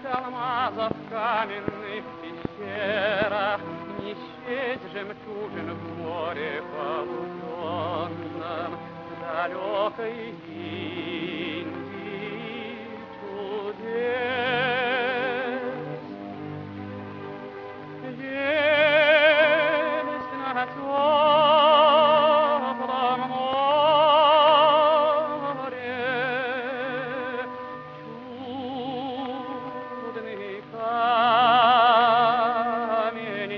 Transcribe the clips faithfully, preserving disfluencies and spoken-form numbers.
алмазов каменных пещерах, не счесть жемчужин в море полуденном, в далекой Индии чудес. Есть на теплом море чудный камень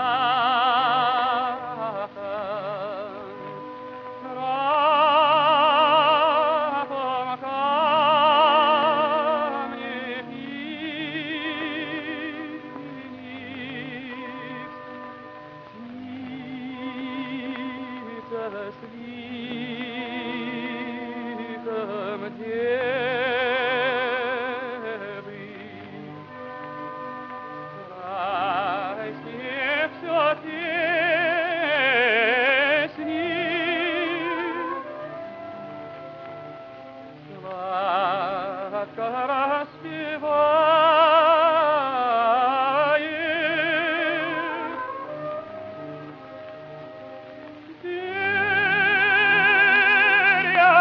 яхан, рабом камне феникс, с ликом девы. Райские всё песни, сладко распевает. Перья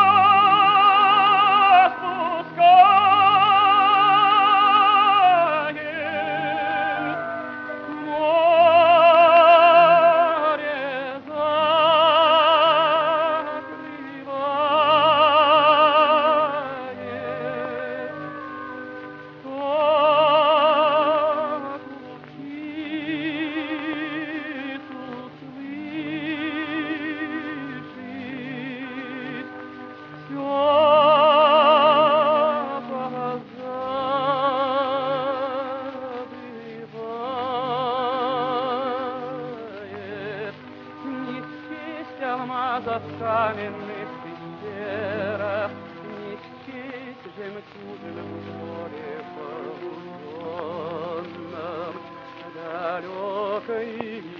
распускает, море закрывает. Так птицу слышит, всё позабывает. Не счесть алмазов каменных пещерах, не счесть жемчужин в море полуденном, в далекой